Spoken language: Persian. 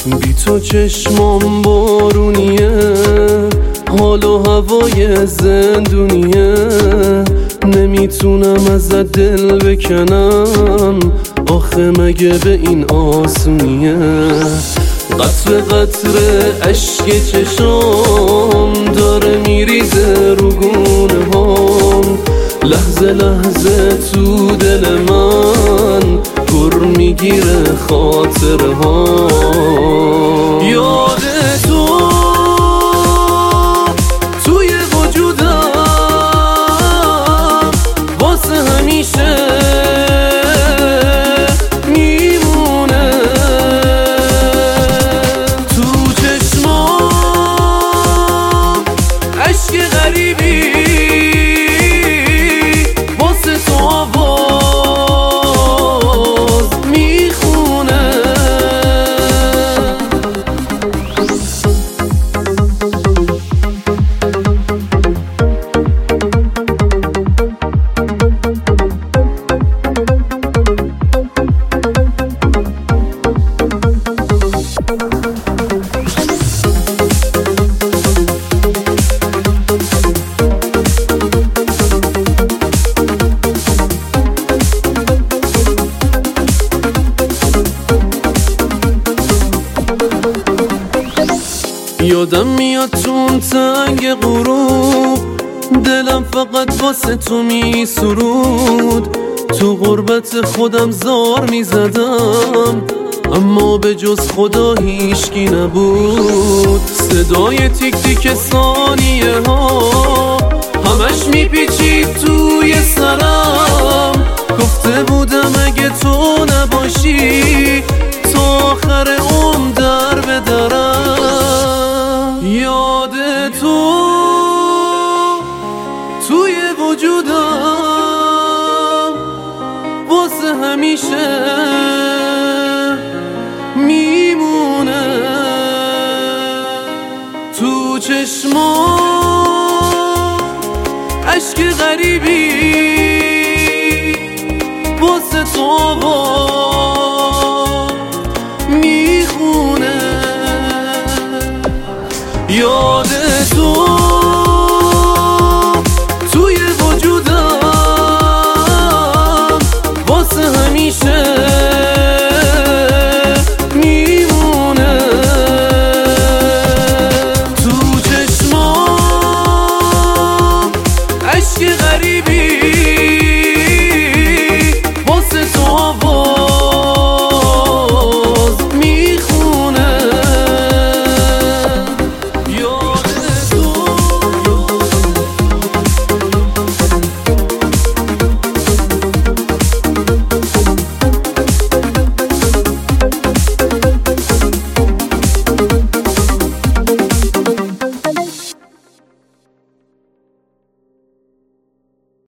بی تو چشمام بارونیه، حال و هوای زندونیه، نمیتونم ازت دل بکنم، آخه مگه به این آسونیه؟ قطره قطره اشک چشام داره میریزه رو گونه هام، لحظه لحظه تو دل من پر میگیره خاطره ها. یاد تو توی وجودم واسه همیشه میمونه، تو چشمام عشق غریبی واسه تو آواز میخونه. یادم میاد چون تنگ غروب دلم فقط واسه تو می سرود، تو غربت خودم زار می زدم اما به جز خدا هیچکی نبود، صدای تیک تیک ثانیه ها همش می پیچید توی سرم، گفته بودم اگه تو نباشی تا آخر عمر در بدرم. یاد تو توی وجودم واسه همیشه میمونه، تو چشمام عشق غریبی واسه تو آواز میخونه. یاد تو